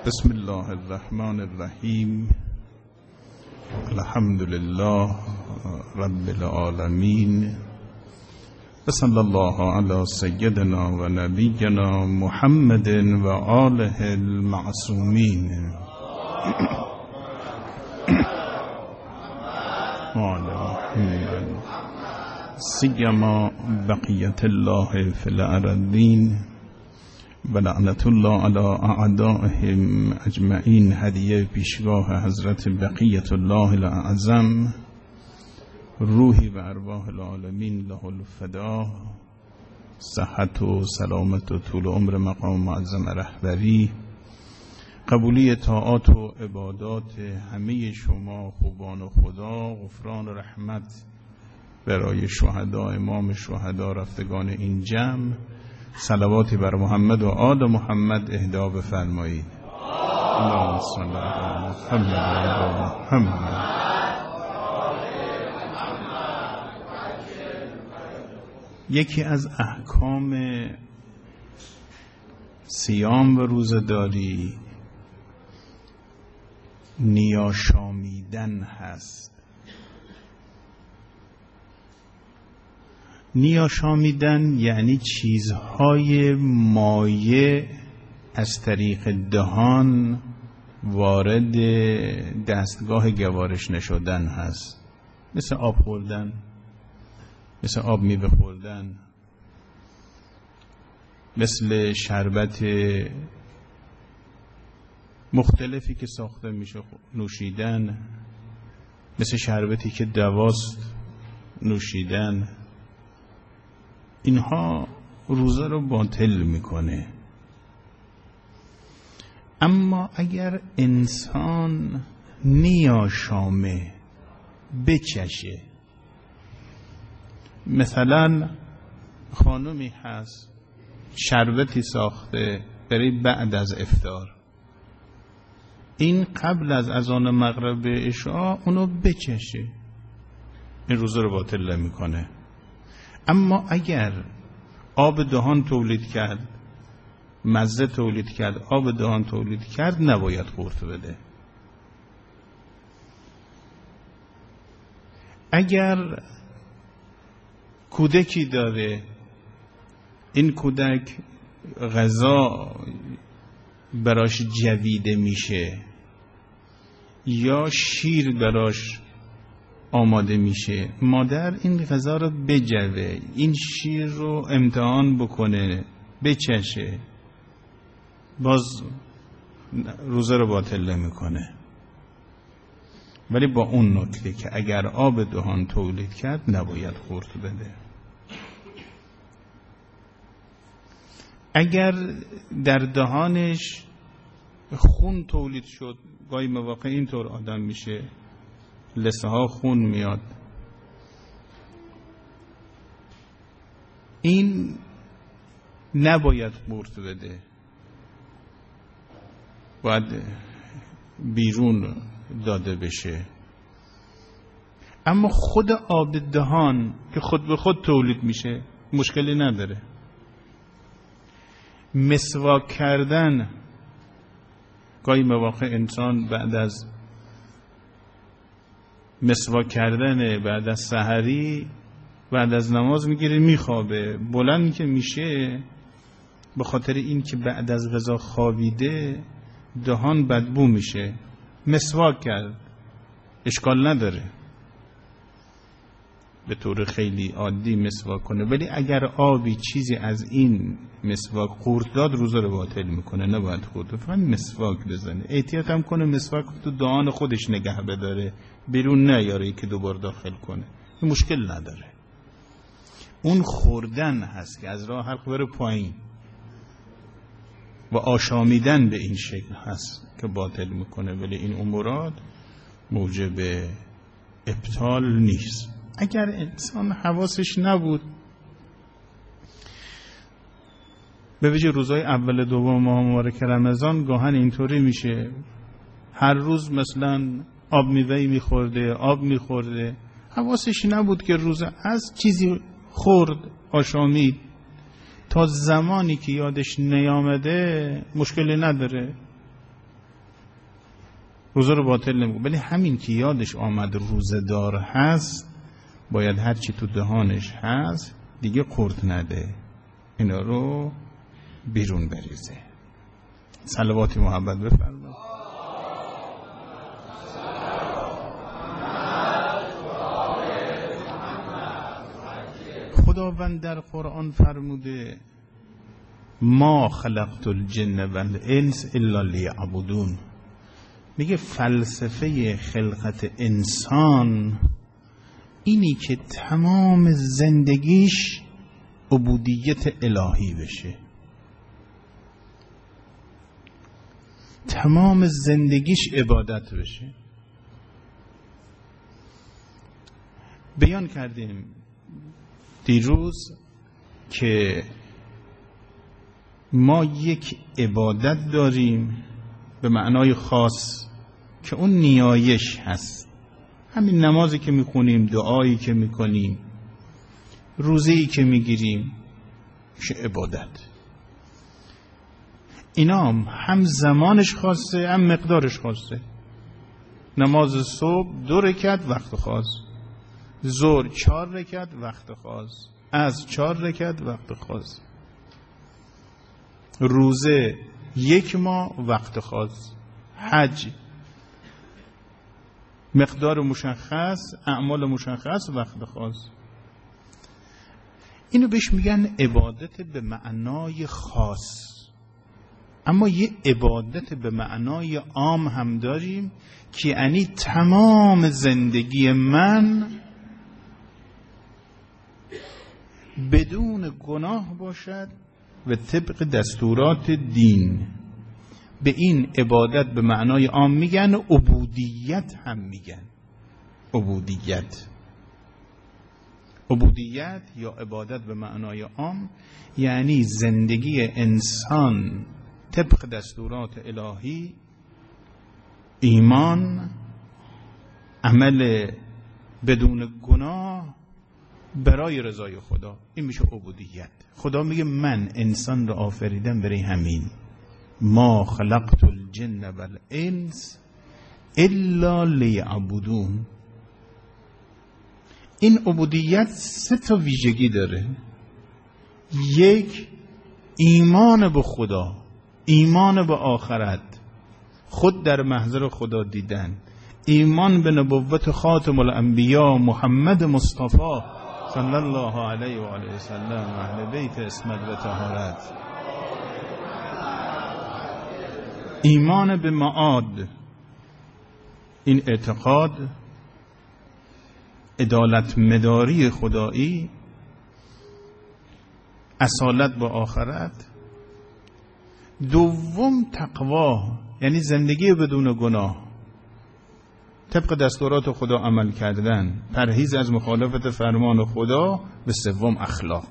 بسم الله الرحمن الرحیم. الحمد لله رب العالمین و صلی الله علی سیدنا و نبینا محمد و آله المعصومین سیما بقیت الله فی الارضین و لعنت الله علی اعدائهم اجمعین. هدیه پیشگاه حضرت بقیت الله الاعظم، روحی و ارواح العالمین له الفدا، صحت و سلامت و طول عمر مقام معظم رهبری، قبولی طاعات و عبادات همه شما خوبان خدا، غفران و رحمت برای شهدا، امام شهدا، رفتگان این جمع، صلواتی بر محمد و آل محمد اهدا بفرمایید. اللهم صل علی محمد. یکی از احکام صیام و روزه‌داری نیاشامیدن هست. نیاشامیدن یعنی چیزهای مایع از طریق دهان وارد دستگاه گوارش نشدن هست، مثل آب خوردن، مثل آب میوه خوردن، مثل شربت مختلفی که ساخته میشه نوشیدن، مثل شربتی که دواست نوشیدن. اینها روزه رو باطل میکنه. اما اگر انسان نیاشامه بچشه، مثلا خانومی هست شربتی ساخته برای بعد از افطار، این قبل از اذان مغرب عشاء اونو بچشه، این روزه رو باطل نمیکنه. اما اگر آب دهان تولید کرد، مزه تولید کرد، آب دهان تولید کرد، نباید قورت بده. اگر کودکی داره، این کودک غذا براش جویده میشه یا شیر براش آماده میشه، مادر این غذا رو بجوه، این شیر رو امتحان بکنه، بچشه، باز روزه رو باطل نمیکنه. ولی با اون نکته که اگر آب دهان تولید کرد نباید قورت بده. اگر در دهانش خون تولید شد، گاهی مواقع اینطور آدم میشه، لثه ها خون میاد، این نباید قورت بده، باید بیرون داده بشه. اما خود آب دهان که خود به خود تولید میشه مشکلی نداره. مسواک کردن، گاهی مواقع انسان بعد از مسواک کردن بعد از سحری، بعد از نماز میگیره میخوابه، بلند که میشه به خاطر این که بعد از غذا خوابیده دهان بدبو میشه، مسواک کرد، اشکال نداره به طور خیلی عادی مسواک کنه. ولی اگر آبی چیزی از این مسواک قورت داد روزه رو باطل میکنه، نباید خورد، فقط مسواک بزنه. احتیاط هم کنه مسواک تو دهان خودش نگه بداره، بیرون نیاره که دوبار داخل کنه، این مشکل نداره. اون خوردن هست که از راه حلق بره پایین و آشامیدن به این شکل هست که باطل میکنه، ولی این امورات موجب ابطال نیست. اگر انسان حواسش نبود، به ویژه روزهای اول دوم ماه مبارک رمضان گاهن اینطوری میشه، هر روز مثلا آب میوه‌ای میخورده، آب میخورده، حواسش نبود که روزه از چیزی خورد، آشامید، تا زمانی که یادش نیامده مشکلی نداره، روزه رو باطل نمیکنه، ولی همین که یادش آمد روزه‌دار هست باید هرچی تو دهانش هست دیگه قورت نده، اینا رو بیرون بریزه. صلواتی محبت بفرمایید. خداوند در قرآن فرموده ما خلقت الجن والانس الا لیعبدون. میگه فلسفه خلقت انسان اینی که تمام زندگیش عبودیت الهی بشه، تمام زندگیش عبادت بشه. بیان کردیم دیروز که ما یک عبادت داریم به معنای خاص که اون نیایش هست، همین نمازی که میخونیم، دعایی که میکنیم، روزه‌ای که میگیریم میشه عبادت. اینا هم زمانش خاصه هم مقدارش خاصه. نماز صبح 2 رکعت وقت خاص، ظهر 4 رکعت وقت خاص، عصر 4 رکعت وقت خاص، روزه 1 ماه وقت خاص، حج مقدار مشخص، اعمال مشخص وقت خاص. اینو بهش میگن عبادت به معنای خاص. اما یه عبادت به معنای عام هم داریم که یعنی تمام زندگی من بدون گناه باشد و طبق دستورات دین. به این عبادت به معنای عام میگن، عبودیت هم میگن. عبودیت یا عبادت به معنای عام یعنی زندگی انسان طبق دستورات الهی، ایمان، عمل بدون گناه برای رضای خدا. این میشه عبودیت. خدا میگه من انسان رو آفریدم برای همین، ما خلقت الجن والانس الا لیعبدون. این عبودیت 3 ویژگی داره. 1 ایمان به خدا، ایمان به آخرت، خود در محضر خدا دیدن، ایمان به نبوت خاتم الانبیا محمد مصطفی صلی الله علیه و آله و سلم و اهل بیت عصمت و طهارت، ایمان به معاد، این اعتقاد عدالت مداری خدایی، اصالت با آخرت. 2 تقوا، یعنی زندگی بدون گناه، طبق دستورات خدا عمل کردن، پرهیز از مخالفت فرمان خدا. و 3 اخلاق.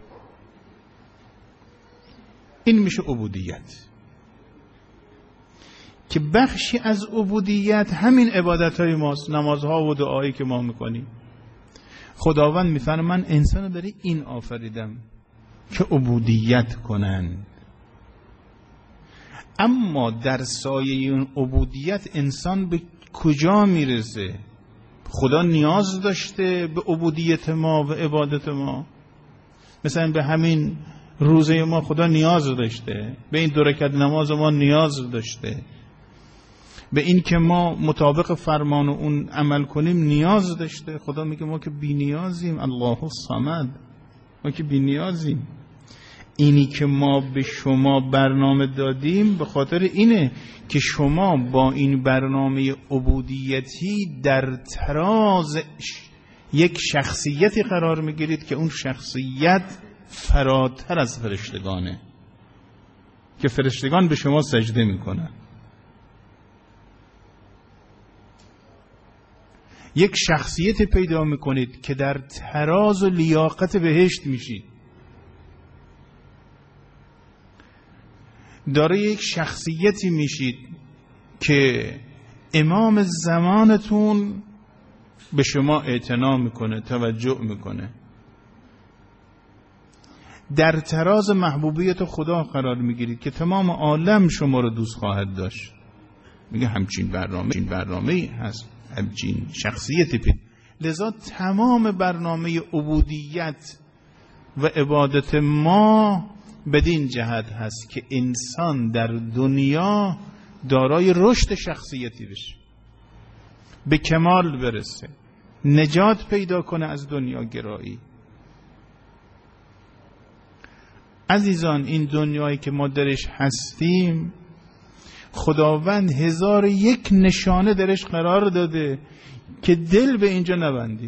این میشه عبودیت، که بخشی از عبودیت همین عبادت‌های ماست، نمازها و دعایی که ما میکنیم. خداوند میفرماید من انسانو برای این آفریدم که عبودیت کنن. اما در سایه اون عبودیت انسان به کجا میرسه؟ خدا نیاز داشته به عبودیت ما و عبادت ما؟ مثلا به همین روزه ما خدا نیاز داشته، به این 2 رکعت نماز ما نیاز داشته، به این که ما مطابق فرمان اون عمل کنیم نیاز داشته. خدا میگه ما که بی نیازیم، الله الصمد، ما که بی نیازیم. اینی که ما به شما برنامه دادیم به خاطر اینه که شما با این برنامه عبودیتی در تراز یک شخصیتی قرار میگیرید که اون شخصیت فراتر از فرشتگانه، که فرشتگان به شما سجده میکنن. یک شخصیت پیدا میکنید که در تراز و لیاقت بهشت میشید. داره یک شخصیتی میشید که امام زمانتون به شما اعتنا میکنه، توجه میکنه. در تراز محبوبیت خدا قرار میگیرید که تمام عالم شما رو دوست خواهد داشت. میگه همچین برنامه‌ای هست، همچین شخصیتی پید. لذا تمام برنامه عبودیت و عبادت ما بدین جهت هست که انسان در دنیا دارای رشد شخصیتی بشه، به کمال برسه، نجات پیدا کنه از دنیا گرایی. عزیزان، این دنیایی که ما درش هستیم خداوند 1001 نشانه درش قرار داده که دل به اینجا نبندید.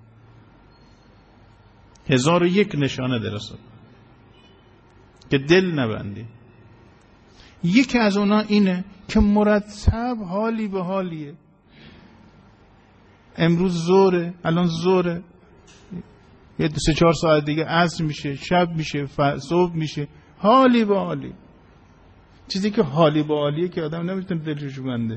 1001 نشانه درست که دل نبندید. یکی از اونا اینه که مرتب حالی به حالیه. امروز ظهره، الان ظهره، یه 3-4 ساعت دیگه عصر میشه، شب میشه، صبح میشه، حالی به حالی. چیزی که حالی به حالیه که آدم نمیتونه دلش بنده.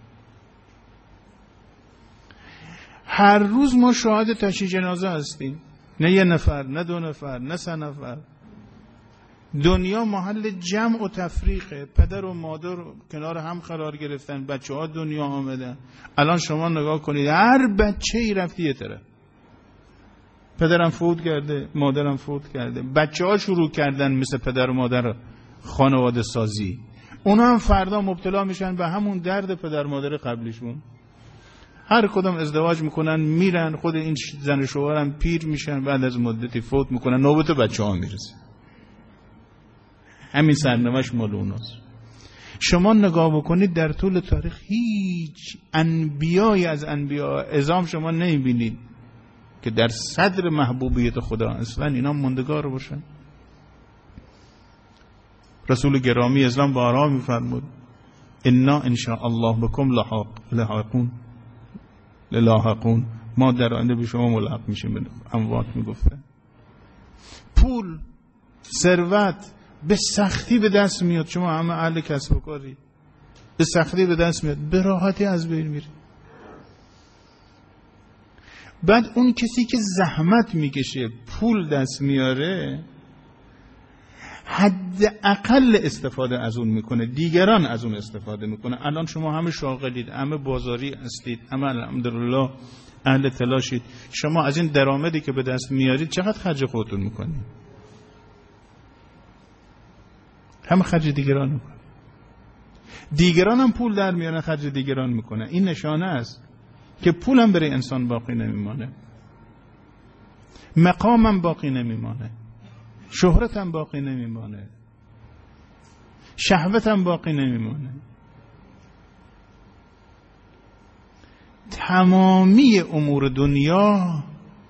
هر روز ما شاهد تشییع جنازه هستیم، نه 1 نفر، نه 2 نفر، نه 3 نفر. دنیا محل جمع و تفریقه. پدر و مادر کنار هم قرار گرفتن، بچه ها دنیا آمدن. الان شما نگاه کنید، هر بچه ای رفتی یه طرف. پدرم فوت کرده، مادرم فوت کرده، بچه ها شروع کردن مثل پدر و مادر خانواده سازی. اونا هم فردا مبتلا میشن به همون درد پدر مادر قبلیشون. هر کدام ازدواج میکنن، میرن، خود این زن و شوهرم پیر میشن، بعد از مدتی فوت میکنن، نوبت بچه ها میرسه. همین سرنوشت مال اوناست. شما نگاه بکنید در طول تاریخ هیچ انبیایی از انبیا اعظام شما نمیبینید که در صدر محبوبیت خدا اصلا اینا ماندگار باشن. رسول گرامی اسلام بارها میفرمود انا ان شاء الله بكم لاحقون، ما در آینده به شما ملحق میشیم. اموات میگفته پول، ثروت به سختی به دست میاد. شما همه اهل کسب و کاری، به سختی به دست میاد، به راحتی از بین میره. بعد اون کسی که زحمت میکشه پول دست میاره، حداقل استفاده از اون میکنه، دیگران از اون استفاده میکنه. الان شما همه شاغلید، همه بازاری هستید، همه الحمدلله اهل تلاشید. شما از این درآمدی که به دست میارید چقدر خرج خودتون میکنید؟ همه خرج دیگران میکنه. دیگران هم پول در میارن، خرج دیگران میکنه. این نشانه است که پولم برای انسان باقی نمیمانه، مقامم باقی نمیمانه، شهرتم باقی نمیمانه، شهوتم باقی نمیمانه. تمامی امور دنیا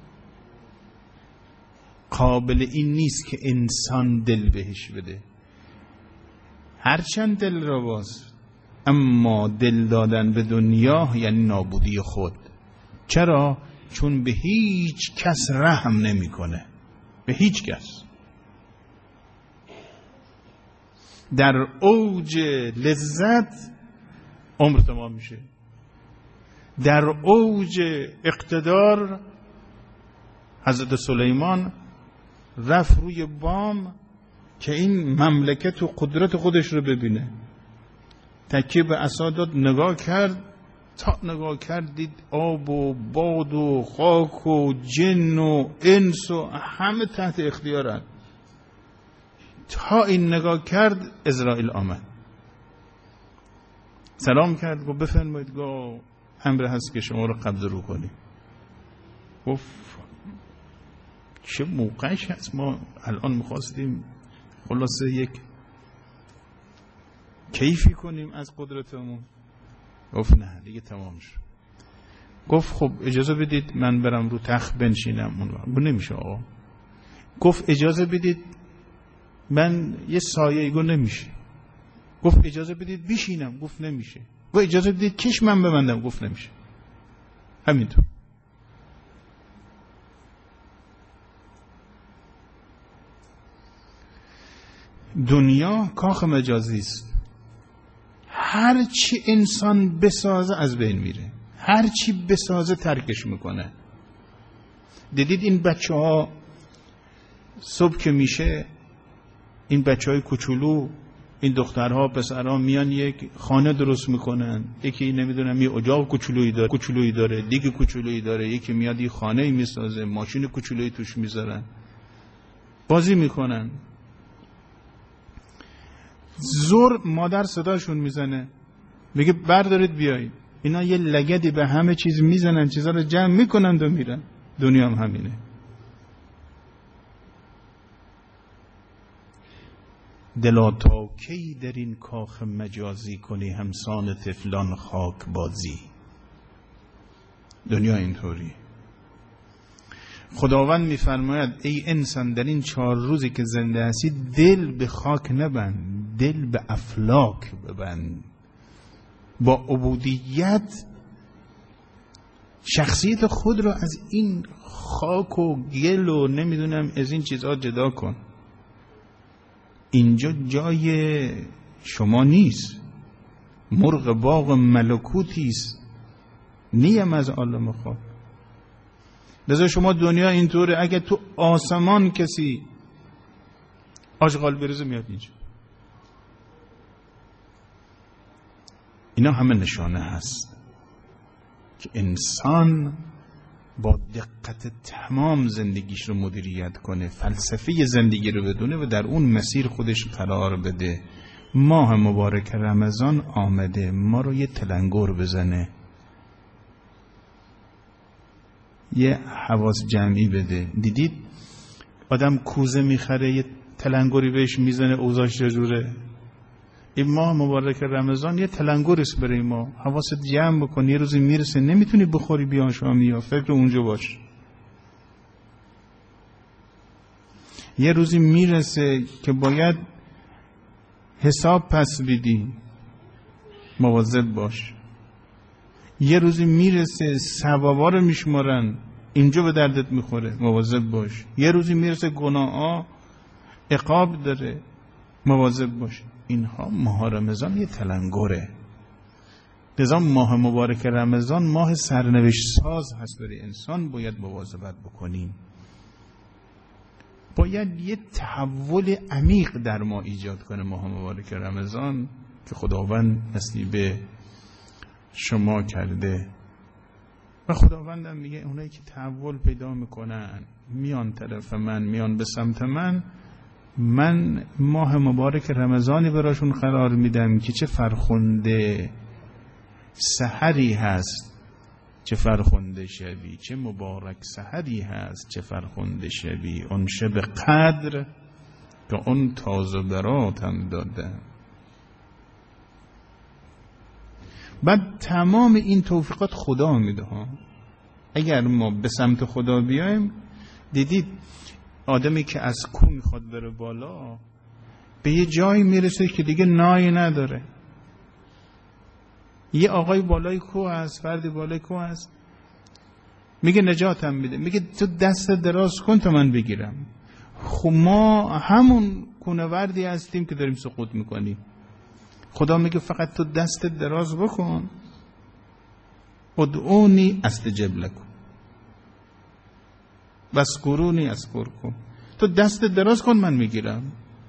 قابل این نیست که انسان دل بهش بده. هرچند دل را باز، اما دل دادن به دنیا یعنی نابودی خود. چرا؟ چون به هیچ کس رحم نمیکنه، به هیچ کس. در اوج لذت عمر تمام میشه، در اوج اقتدار حضرت سلیمان رفت روی بام که این مملکت و قدرت خودش رو ببینه، تکیه به عصا داد، نگاه کرد، تا نگاه کرد دید آب و باد و خاک و جن و انس و همه تحت اختیارن. تا این نگاه کرد عزرائیل آمد، سلام کرد، گفت بفرمایید، گفت امر هست که شما رو قبض رو کنیم. گفت چه موقعش هست، ما الان میخواستیم خلاصه یک کیفی کنیم از قدرتمون. گفت نه دیگه تمام شد. گفت خب اجازه بدید من برم رو تخت بنشینم. اون نمیشه آقا. گفت اجازه بدید من یه سایه، گفت نمیشه. گفت اجازه بدید بشینم، گفت نمیشه. گفت اجازه بدید چشمم ببندم، گفت نمیشه. همینطور. دنیا کاخ مجازی است. هر چی انسان بسازه از بین میره، هر چی بسازه ترکش میکنه. دیدید این بچه ها صبح که میشه، این بچه های کوچولو این دخترها پسرها میان یک خانه درست میکنن، یکی نمیدونم یه اجاق کوچولویی داره، دیگ کوچولویی داره، یکی میاد یه خانه‌ای میسازه، ماشین کوچولویی توش میذارن، بازی میکنن. زور مادر صداشون میزنه میگه بردارید بیایید. اینا یه لگدی به همه چیز میزنن، چیزا رو جمع میکنن و میرن. دنیا هم همینه. دلا تا کی در این کاخ مجازی کنی همسان طفلان خاک بازی. دنیا اینطوری. خداوند میفرماید ای انسان در این 4 روزی که زنده هستی دل به خاک نبند، دل به افلاک ببند. با عبودیت شخصیت خود رو از این خاک و گل و نمیدونم از این چیزها جدا کن. اینجا جای شما نیست. مرغ باغ ملکوتی است، نیم از عالم خاک. لذا شما دنیا اینطوره، اگه تو آسمان کسی آشغال بریزه میاد اینجا. اینا همه نشانه هست که انسان با دقت تمام زندگیش رو مدیریت کنه، فلسفه زندگی رو بدونه و در اون مسیر خودش قرار بده. ماه مبارک رمضان آمده، ما رو یه تلنگر بزنه، یه حواس جمعی بده. دیدید آدم کوزه میخره یه تلنگری بهش میزنه اوضاعش چجوره؟ این ماه مبارک رمضان یه تلنگر است برای ما. حواست جمع بکن، یه روزی میرسه نمیتونی بخوری بیان شامی یا فکر اونجا باش. یه روزی میرسه که باید حساب پس بدی، مواظب باش. یه روزی میرسه ثوابا رو میشمارن، اینجا به دردت میخوره، مواظب باش. یه روزی میرسه گناه‌ها عقاب داره، مواظب باش. اینها ماه رمضان یه تلنگره. لذا ماه مبارک رمضان ماه سرنوشت ساز هست برای انسان، باید مواظبت بکنیم. باید یه تحول عمیق در ما ایجاد کنه ماه مبارک رمضان که خداوند نصیب شما کرده. و خداوندم میگه اونایی که تحول پیدا میکنن میان طرف من، میان به سمت من ماه مبارک رمضانی براشون قرار میدم که چه فرخنده سحری هست، چه فرخنده شبی، چه مبارک سحری هست، چه فرخنده شبی. اون شب قدر که اون تازه برات هم دادم. بعد تمام این توفیقات خدا میده ها. اگر ما به سمت خدا بیایم، دیدید آدمی که از کوه میخواد بره بالا به یه جایی میرسه که دیگه نایی نداره. یه آقای بالای کوه هست، فردی بالای کوه هست، میگه نجاتم میده، میگه تو دست دراز کن تا من بگیرم. خب ما همون کونوردی هستیم که داریم سقوط میکنیم. خدا میگه فقط تو دست دراز بکن، ادعونی استجب لکم واذکرونی اذکرکم. تو دست دراز کن من میگیرم.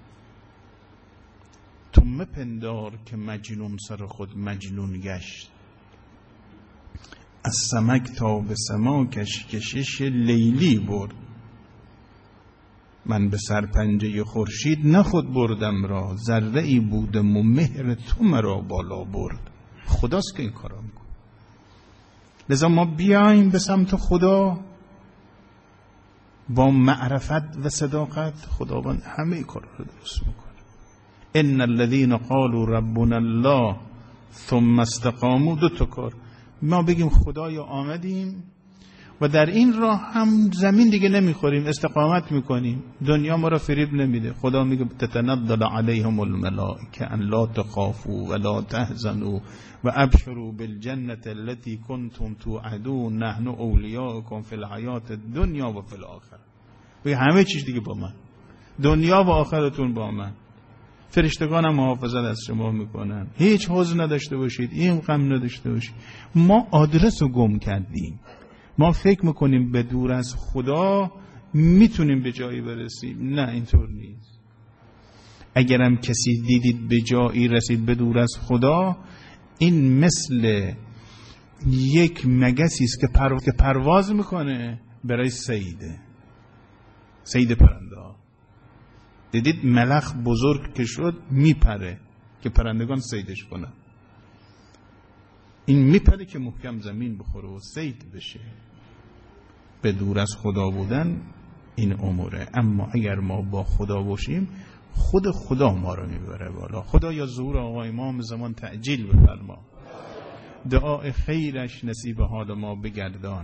تو مپندار که مجنون سر خود مجنون گشت، از سمک تا به سما کشش لیلی برد. من به سرپنجه خورشید نه خود بردم را، ذره ای بودم و مهر تو مرا بالا برد. خداست که این کارا میکنه. لذا ما بیایم به سمت خدا با معرفت و صداقت. خداوند همه کارا رو درست میکنه. ان الذين قالوا ربنا الله ثم استقاموا. 2 تا کار. ما بگیم خدایا آمدیم و در این راه هم زمین دیگه نمیخوریم، استقامت میکنیم، دنیا ما را فریب نمیده. خدا میگه تتنزل علیهم الملائکه ان لا تخافوا ولا تحزنوا و ابشروا بالجنة التي كنتم توعدون نحن اولیاؤکم فی الحیات الدنیا و فی الاخره. بگه همه چیز دیگه با من، دنیا و آخرتون با من. فرشتگانم محافظت از شما میکنن. هیچ حزن نداشته باشید، این غم نداشته باشید. ما آدرس رو گم کردیم. ما فکر میکنیم به دور از خدا میتونیم به جایی برسیم. نه، اینطور نیست. اگرم کسی دیدید به جایی رسید به دور از خدا، این مثل یک مگسی است که پرواز میکنه برای صید پرنده ها. دیدید ملخ بزرگ که شد میپره که پرندگان صیدش کنن. این میپره که محکم زمین بخوره و صید بشه. به دور از خدا بودن این اموره. اما اگر ما با خدا باشیم، خود خدا ما رو میبره بالا. خدا یا ظهور آقا امام زمان تعجیل بفرما، دعای خیرش نصیب حال ما بگردان،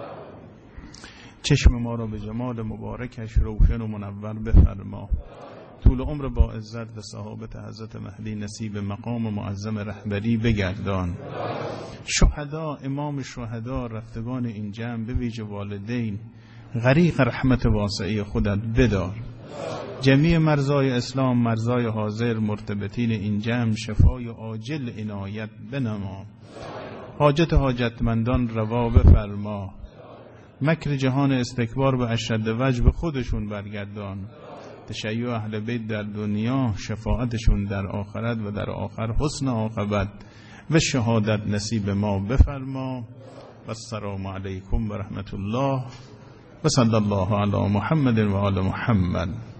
چشم ما رو به جمال مبارکش روشن و منور بفرما، طول عمر با عزت و صحابت حضرت مهدی نصیب مقام معظم رهبری بگردان. شهدا، امام شهدا، رفتگان این جمع به ویژه والدین، غریق رحمت واسعی خودت بدار. جمیع مرزای اسلام، مرزای حاضر، مرتبطین این جمع شفای عاجل عنایت بنما. حاجت حاجتمندان روا بفرما. مکر جهان استکبار به اشد وجه به خودشون برگردان. تشیع اهل بیت در دنیا، شفاعتشون در آخرت و در آخر حسن عاقبت و شهادت نصیب ما بفرما. و السلام علیکم و رحمت الله و صلی الله علی محمد و آل محمد.